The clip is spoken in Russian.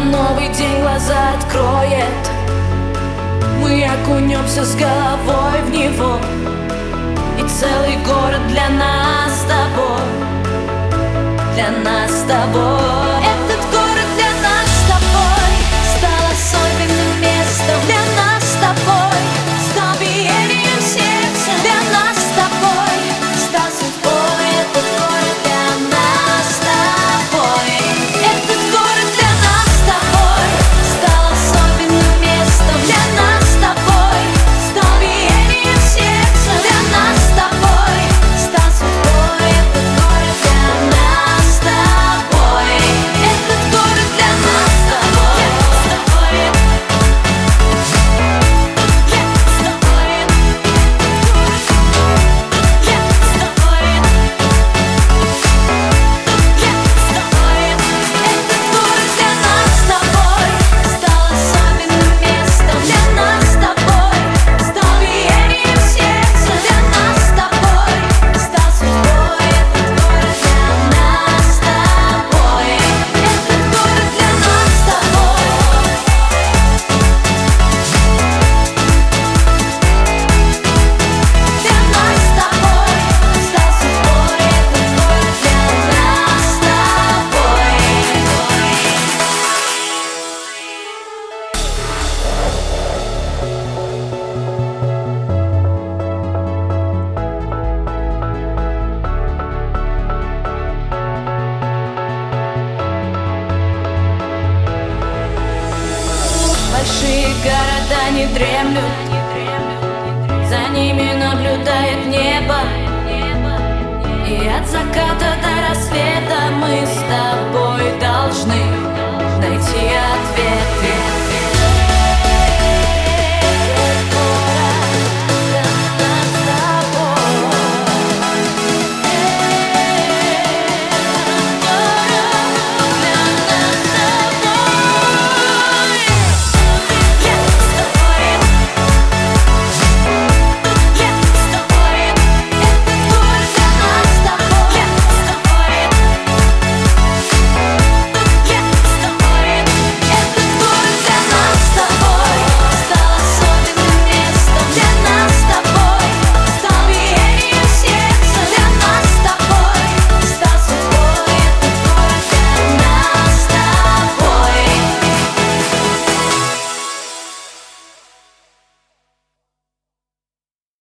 новый день глаза откроет, мы окунемся с головой в него, и целый город для нас с тобой, для нас с тобой. Этот город для нас с тобой стал особенным местом для нас с тобой, стал биением сердца для нас с тобой, стал судьбой. Этот город для нас с тобой, этот город для нас с тобой стал особенным местом для нас с тобой, стал биением сердца для нас с тобой, стал судьбой. Этот город для нас с тобой, этот город для нас с тобой, с тобой, с тобой, с тобой. Этот город для нас с тобой стал особенным местом для нас с тобой, стал биением сердца для нас с тобой, стал судьбой. Этот город для нас с тобой, этот город для нас с тобой. Для нас с тобой стал судьбой. Этот город для нас с тобой. Большие города не дремлют, за ними наблюдает небо, и от заката до рассвета мы с тобой.